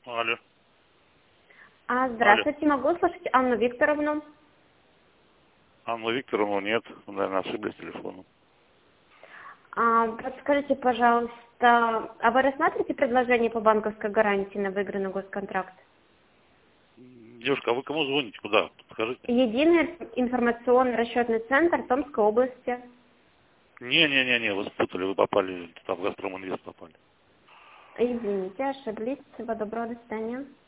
Алло. Здравствуйте, могу услышать Анну Викторовну? Анну Викторовну нет, вы, наверное, ошиблись телефоном. Подскажите, пожалуйста, а вы рассматриваете предложение по банковской гарантии на выигранный госконтракт? Девушка, а вы кому звоните? Куда? Подскажите. Единый информационный расчетный центр Томской области. Не, вы спутали, вы попали, там в Газпром Инвест попали. Извините, ошиблись. Всего доброго, до свидания.